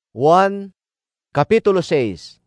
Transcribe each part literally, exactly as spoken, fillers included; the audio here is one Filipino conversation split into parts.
one, Kapitulo six.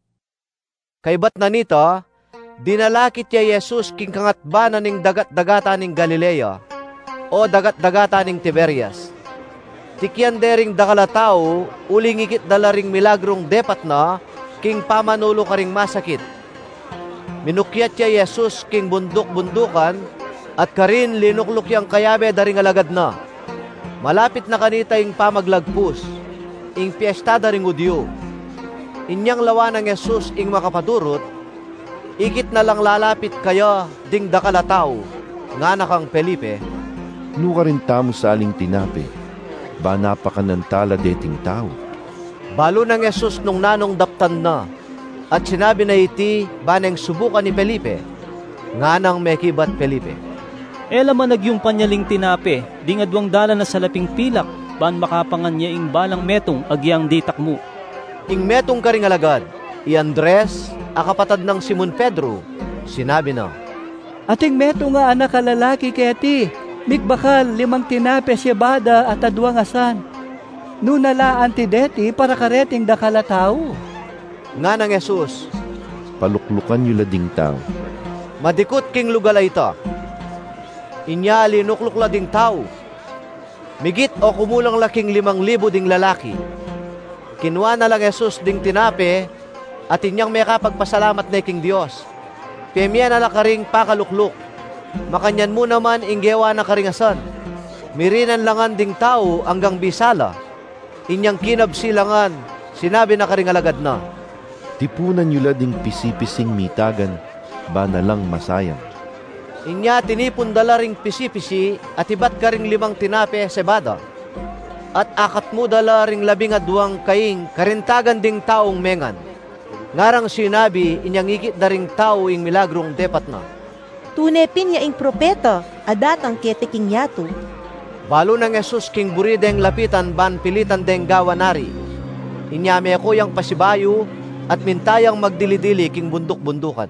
Kaybat na nito, dinalakit niya Jesus king kangatbana ning dagat-dagata ning Galilea, o dagat-dagata ning Tiberias. Tikyan dering dakala tao, uling ikit dalaring milagrong depat na, king pamanulo karing masakit. Minukyat niya Jesus king bundok-bundukan, at karin linuklok yang kayabe daring alagad na. Malapit na kanita ing pamaglagpus, ing piyesta daring udyo. Inyang lawa ng Jesus ing makapadurot, ikit na lang lalapit kaya ding dakala tao, nga nakang Felipe. Nuka rin tamo sa aling tinape, ba napakanantala deting tao. Balo ng Jesus nung nanong daptan na, at sinabi na iti baneng subukan ni Felipe, nga nang mekibat Felipe. Ela man nagyong panyaling tinape, dingadwang dala na sa laping pilak, ban makapangan niya ing balang metong agyang ditak mo. Ing metong karing alagad, i Andres, akapatad ng Simon Pedro, sinabi na, Ating meto nga anak kalalaki keti, migbakal limang tinape siya bada at adwang asan. Nunala antideti para kareting dakala tao. Nga ng Jesus, Paluklukan yu lading tao. madikot king lugala ito. Inya linukluk la ding tao. Migit o kumulang laking limang libo ding lalaki. Kinuha na lang Jesus ding tinape at inyang may kapagpasalamat na king Diyos. Pemya na lakaring pakalukluk. Makanyan mo naman inggewa na karingasan. Mirinan langan ding tao hanggang bisala. Inyang kinabsilangan, sinabi na karingalagad na. Tipunan yu lading pisipising mitagan, ba na lang masayang. Inya tinipon dala ring pisi-pisi at ibat ka ring limang tinape sebada. At akat mo dala ring labing adwang kaing karintagan ding taong mengan. Ngarang sinabi inyang ikit da ring tao ing milagrong depat na. Tunepin niya ing propeta, adatang ketiking yato. Balo ng Jesus king burideng lapitan ban pilitan deng gawanari. Inyame ko yang pasibayo at mintayang magdilidili king bundok-bundukan.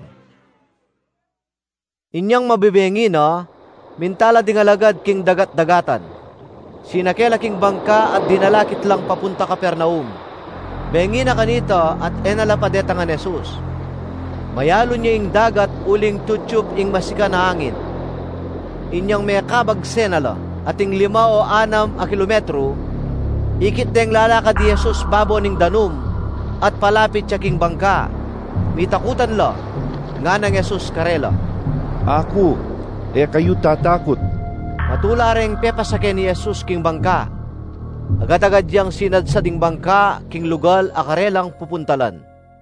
Inyang mabibengi na, mintala ding alagad king dagat-dagatan. Sinakela king bangka at dinalakit lang papunta Capernaum. Bengi na kanita at enalapadeta nga Jesus. Mayalo niya ing dagat uling tutsup ing masika na hangin. Inyang may kabagsenala at ing lima o anam a kilometro, ikit deng lalakad di Jesus babo ning danum at palapit siya king bangka. Mitakutan la, nga ng Jesus karela. Ako, eh kayo tatakot. Matula ring pepasake ni Jesus king bangka. Agad-agad yang sinad sa ding bangka king lugal akarelang pupuntalan.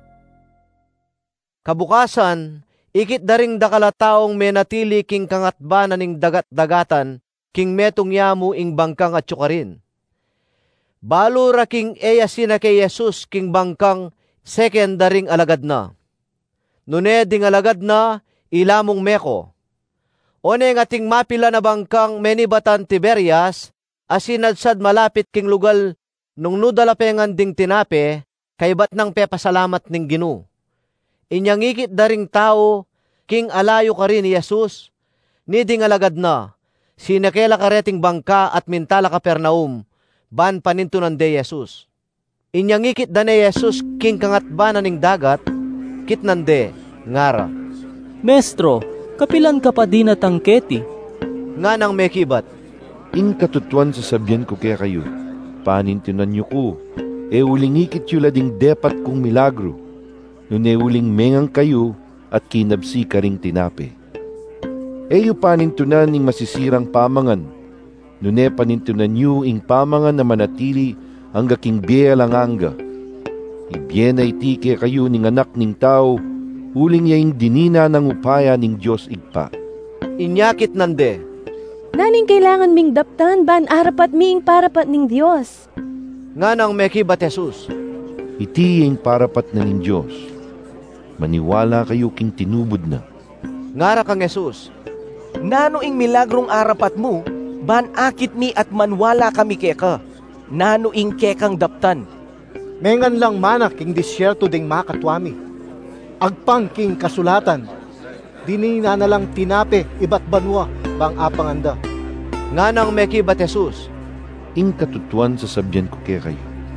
Kabukasan, ikit daring dakala taong menatili king kangatbana ning dagat-dagatan king metong yamu ing bangkang at tsukarin. Balo ra king eya sina kay Jesus king bangkang second daring alagad na. Nune ding alagad na ilamong meko. One nga ting mapila na bangkang menibatan Tiberias, asinadsad malapit king lugal nung nudalapengan ding tinape, kaybat ng pepasalamat ning Ginu. Inyang ikit daring tao, king alayo ka rin ni Jesus, ni ding alagad na, sinakela kareting bangka at mintala Capernaum, ban panintunan de Jesus. Inyang ikit da ni Jesus king kangatbana ning dagat, kitnande, ngara. Mestro, kapilan ka pa di na tangketi. Nga nang mekibat. In katutuan sa sabyan ko kaya kayo, panintunan nyo ko, e uling ikit yu lading depat kong milagro, nun e uling mengang kayo at kinabsi ka ring tinape. E yu panintunan ning masisirang pamangan, nun e panintunan nyo ing pamangan na manatili hangga king biya lang angga. Ibyen ay tike kayo ning anak ning tao, uling yaing dinina ng upaya ning Diyos igpa. Inyakit nande. Naning kailangan ming daptan ban arapat ming parapat ning Diyos. Nga nang mekibat Jesus. Iti yung parapat na ning Diyos. Maniwala kayo king tinubod na. Ngara kang Jesus. Nano ing milagrong arapat mo, ban akit mi at manwala kami keka. Nano ing kekang daptan. Mengan lang manak king disyerto ding makatwami. Agpang king kasulatan. Dinina na lang tinape ibat banwa bang apanganda. Nga nang mekibat Jesus. Ing katutuan sa sabyan ko kaya kayo.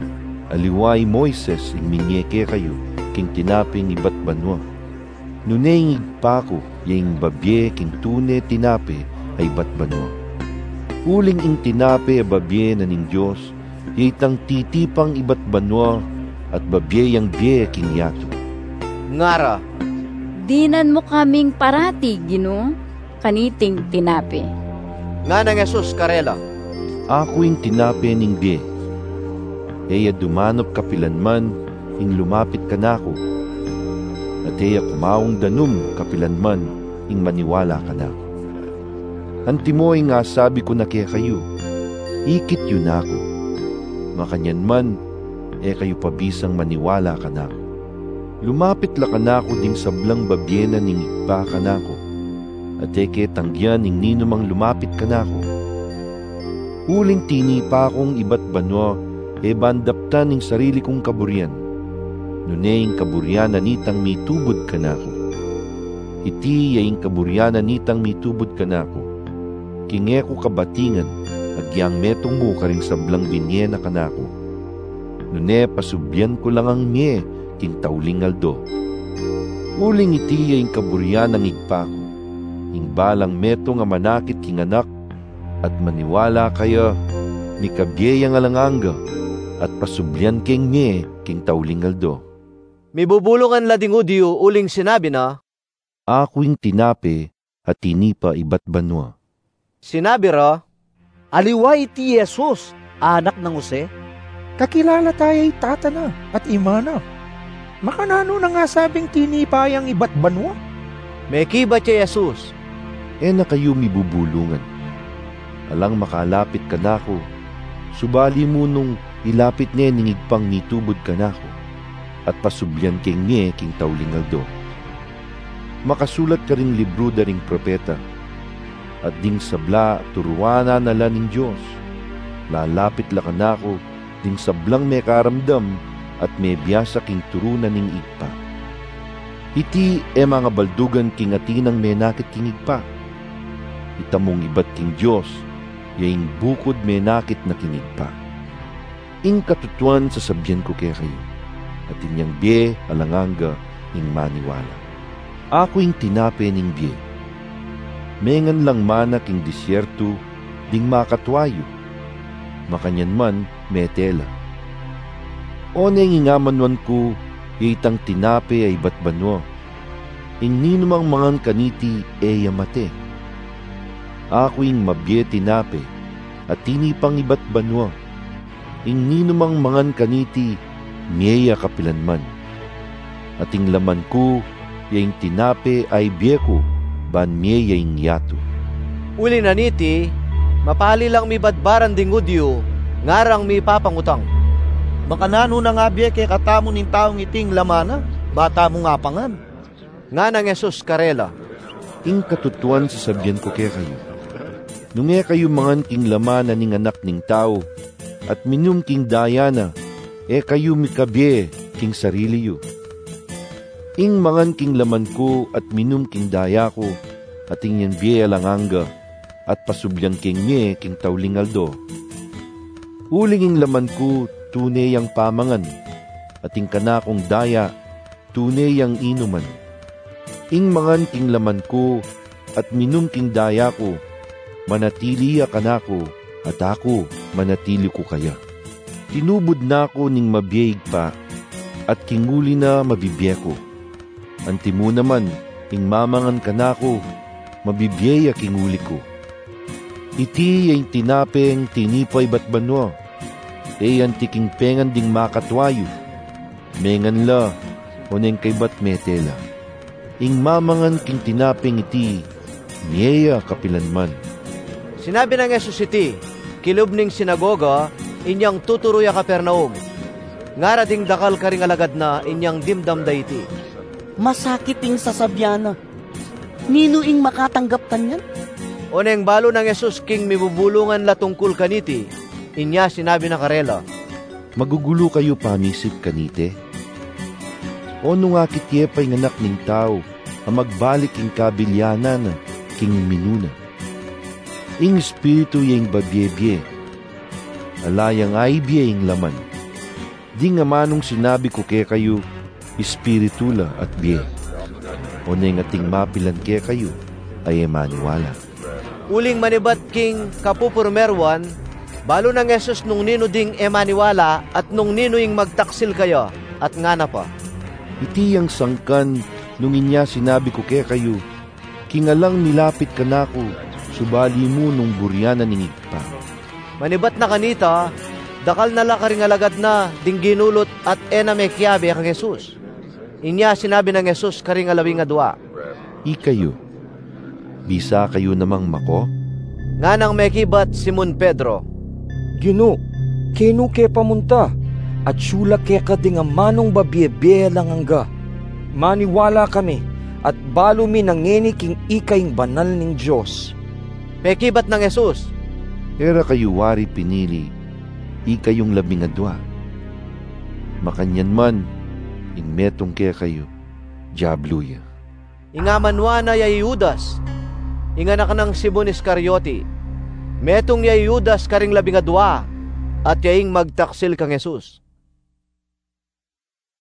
Aliway Moises ing minyeke kayo, king tinaping ibat banwa. Nunay igpa ko, yung babye king tune tinape ay bat banwa. Uling ing tinape a babye na ning Diyos, yitang titipang ibat banwa, at babye yang bye king yato. Ngara, Dinan mo kaming parati, Gino, kaniting tinape. nga nang Jesus karela. Ako ing tinape ning bye. Eya dumanop kapilanman, ing lumapit ka nako. At eya kumaong danum kapilanman, ing maniwala ka nako. Antimo nga sabi ko na kaya kayo, ikit yun ako. Makanyan man, e kayo pabisang maniwala ka nako. Lumapit la ka nako ding sablang babyena ning igba ka nako. At eke tangyan ning ninumang lumapit ka nako. Uling tini pa akong ibat banwa, e bandaptan ning sarili kong kaburian. Nuneng kaburian na nitang mitubod ka nako. Iti yaing kaburian na nitang mitubod ka nako. Kinge ko kabatingan, agyang metong mo ka ring sablang binyena ka nako. Nune pasubyan ko lang ang mye, king tauling aldo. Uling iti yaing kaburian ng igpa ko. Ing balang meto nga manakit king anak, at maniwala kaya ni kabyeyang alanganga, at pasubyan king mye, king tauling aldo. Mibubulungan lading udyo uling sinabi na, Ako ing tinape, at tinipa ibat banwa. sinabi ra, Aliway ti Jesus, anak ng Jose. Kakilala tayo'y tata na at ima na. Makanano na nga sabing tinipayang ibat banwa? may kiba ti Jesus. E na kayo mibubulungan. Alang makalapit ka nako, subali mo nung ilapit niya ningigpang nitubod ka nako, at pasubyan king niya king tauling aldo. Makasulat ka ring libro daring propeta, at ding sabla turuana nala ning Diyos. Lalapit la ka nako, ding sablang may karamdam, at may biyasa king turunan ning igpa. Iti e mga baldugan king atinang may nakit king igpa. Itamong ibat king Diyos, yaing bukod may nakit na kinigpa. Ing katutuan sa sabyan ko kaya kayo, at inyang bye alanganga ing maniwala. Ako ing tinape ning bye. Mengan lang mana king disyerto, ding makatwayo. Makanyan man, metela. O neng ingamanwan ko, itang tinape ay batbanwa. Ing ninumang mangan kaniti e yamate. Ako ing mabye tinape, at tinipang ibat banwa. Ing ninumang mangan kaniti, miyeya kapilanman. At ing laman ko, yaing tinape ay biyeko, ban miyeya ing yato. Uli na niti, mapali lang mi badbaran ding udyo, ngarang mi papangutang. Makanano na nga biye kay katamo ning taong iting lamana, bata mo nga pangan. Nga nang Jesus karela. Ing katutuan sa sabyan ko kaya kayo. Nung e kayo mangan king lamana ning anak ning tao, at minum king dayana, e kayo mikabye king sarili yo. Ing mangan king laman ko at minum king daya ko, at ing yan biye alanganga, at pasubyan king nye king tauling aldo. Uling ing laman ko, tunay ang pamangan, at ing kanakong daya, tunay ang inuman. Ing mangan king laman ko, at minum king daya ko, manatili ka nako, at ako manatili ko kaya. Tinubod na ako ning mabiyeg pa, at kinguli na mabibye ko. Antimo naman, ing mamangan ka nako, mabibyeya kinguli ko. Iti yung tinapeng tinipay batbanwa, e antiking pengan ding makatwayo. Mengan la, o neng kay bat metela. Ing mamangan king tinapeng iti, niyeya kapilanman. Sinabi ng Jesus iti, kilob ning sinagoga, inyang tuturuya Kapernaum. Ngara ding dakal ka ring alagad na inyang dimdam da iti. Masakit ing sasabyana. Nino ing makatanggap kanyan? O neng balo ng Jesus king mibubulungan la tungkol kaniti, inya sinabi na karela. Magugulo kayo pamisip kanite? O nung akit pa'y nganak ning tao, ang magbalik ing kabilyanan king minuna. Ing espiritu yung babyebye, alayang ay biye ing laman. Di nga manong sinabi ko kaya kayo, espiritula at biye. O na nga ting mapilan kaya kayo, ay emaniwala. Uling manibat king kapupurmerwan, balo ng Jesus nung nino ding emaniwala at nung nino ing magtaksil kayo at ngana pa. Iti yang sangkan nung inya sinabi ko kaya kayo, kingalang nilapit ka na ko, subali mo nung buryanan ningig pa. Manibat na kanita, dakal nala karing alagad na ding ginulot at ename kiyabe kang Jesus. Inya sinabi ng Jesus karing alawing adwa. Ikayo, bisa kayo namang mako? Nga nang mekibat Simon Pedro. Gino, keno ke pamunta, at sula ke ka ding manong babiye-biye lang angga. Maniwala kami, at balo mi nangeni king ikayng banal ning Diyos. Mekibat ng Jesus. Era kayo wari pinili, ikayong labing adwa. Makanyan man, in metong kaya kayo, diabluya. Ingamanwa na yay Judas, inganak ng Simon Iscariote, metong yay Judas karing labing adwa, at yaing magtaksil kang Jesus.